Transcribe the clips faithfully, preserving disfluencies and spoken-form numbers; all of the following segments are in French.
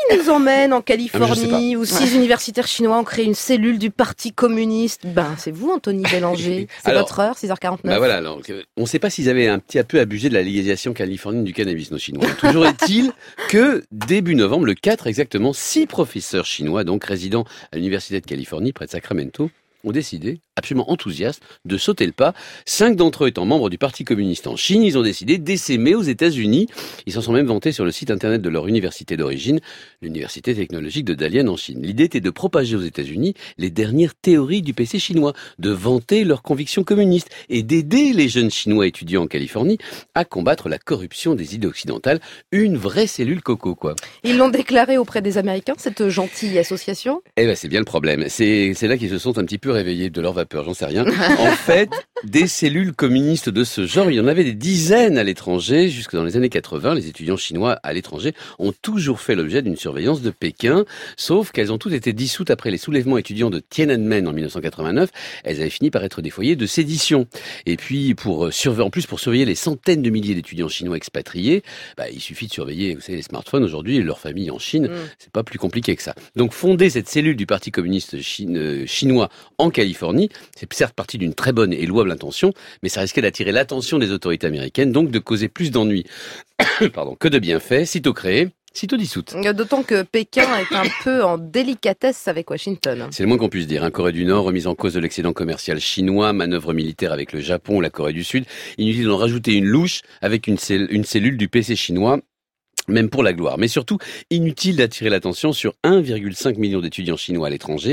nous emmène en Californie où six ouais. universitaires chinois ont créé une cellule du Parti communiste. Ben, c'est vous, Anthony Bélanger. C'est alors, votre heure, six heures quarante-neuf. Bah voilà, alors, on ne sait pas s'ils avaient un petit peu abusé de la légalisation californienne du cannabis, nos Chinois. Toujours est-il que début novembre, le quatre exactement, six professeurs chinois, donc résidents à l'Université de Californie, près de Sacramento, ont décidé, absolument enthousiastes, de sauter le pas. Cinq d'entre eux étant membres du Parti communiste en Chine, ils ont décidé d'essaimer aux États-Unis. Ils s'en sont même vantés sur le site internet de leur université d'origine, l'Université technologique de Dalian en Chine. L'idée était de propager aux États-Unis les dernières théories du P C chinois, de vanter leurs convictions communistes et d'aider les jeunes Chinois étudiants en Californie à combattre la corruption des idées occidentales. Une vraie cellule coco, quoi. Ils l'ont déclaré auprès des Américains, cette gentille association ? Eh ben, c'est bien le problème. C'est, c'est là qu'ils se sont un petit peu réveillés de leur vapeur, j'en sais rien. En fait, des cellules communistes de ce genre, il y en avait des dizaines à l'étranger. Jusque dans les années quatre-vingts, les étudiants chinois à l'étranger ont toujours fait l'objet d'une surveillance de Pékin, sauf qu'elles ont toutes été dissoutes après les soulèvements étudiants de Tiananmen en dix-neuf cent quatre-vingt-neuf. Elles avaient fini par être des foyers de sédition. Et puis, pour surveiller, en plus, pour surveiller les centaines de milliers d'étudiants chinois expatriés, bah, il suffit de surveiller, vous savez, les smartphones aujourd'hui et leur famille en Chine. Mm. C'est pas plus compliqué que ça. Donc, fonder cette cellule du Parti communiste chine, chinois en Californie, c'est certes parti d'une très bonne et louable intention, mais ça risquait d'attirer l'attention des autorités américaines, donc de causer plus d'ennuis Pardon, que de bienfaits, sitôt créée, sitôt dissoute. D'autant que Pékin est un peu en délicatesse avec Washington. C'est le moins qu'on puisse dire. Hein. Corée du Nord, remise en cause de l'excédent commercial chinois, manœuvre militaire avec le Japon ou la Corée du Sud. Inutile d'en rajouter une louche avec une, cell- une cellule du P C chinois, même pour la gloire. Mais surtout, inutile d'attirer l'attention sur un virgule cinq million d'étudiants chinois à l'étranger.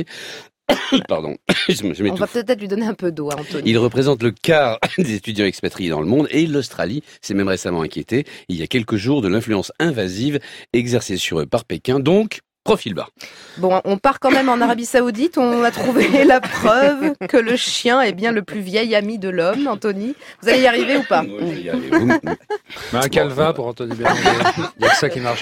Pardon. je, je On va peut-être lui donner un peu d'eau, hein, Anthony. Il représente le quart des étudiants expatriés dans le monde et l'Australie s'est même récemment inquiétée, il y a quelques jours, de l'influence invasive exercée sur eux par Pékin. Donc, profil bas. Bon, on part quand même en Arabie Saoudite. On a trouvé la preuve que le chien est bien le plus vieil ami de l'homme, Anthony. Vous allez y arriver ou pas ? Oui, je vais y arriver. Vous... Mais un calva pour Anthony Bélanger. Il y a que ça qui marche.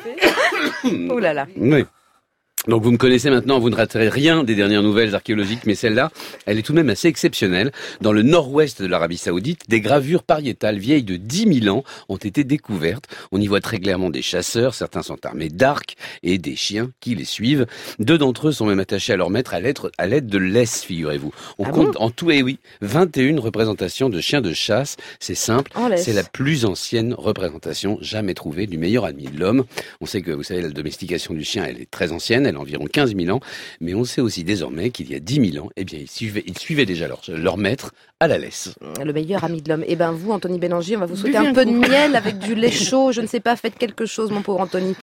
Oh là là. Oui. Donc vous me connaissez maintenant, vous ne raterez rien des dernières nouvelles archéologiques, mais celle-là, elle est tout de même assez exceptionnelle. Dans le nord-ouest de l'Arabie Saoudite, des gravures pariétales vieilles de dix mille ans ont été découvertes. On y voit très clairement des chasseurs, certains sont armés d'arcs et des chiens qui les suivent. Deux d'entre eux sont même attachés à leur maître à l'aide, à l'aide de laisse, figurez-vous. On ah compte bon en tout, et oui, vingt et une représentations de chiens de chasse. C'est simple, c'est la plus ancienne représentation jamais trouvée du meilleur ami de l'homme. On sait que, vous savez, la domestication du chien, elle est très ancienne, elle a environ quinze mille ans, mais on sait aussi désormais qu'il y a dix mille ans, eh bien, ils suivaient, ils suivaient déjà leur, leur maître à la laisse. Le meilleur ami de l'homme. Eh ben vous, Anthony Bélanger, on va vous souhaiter un peu de miel avec du lait chaud. Je ne sais pas, faites quelque chose, mon pauvre Anthony.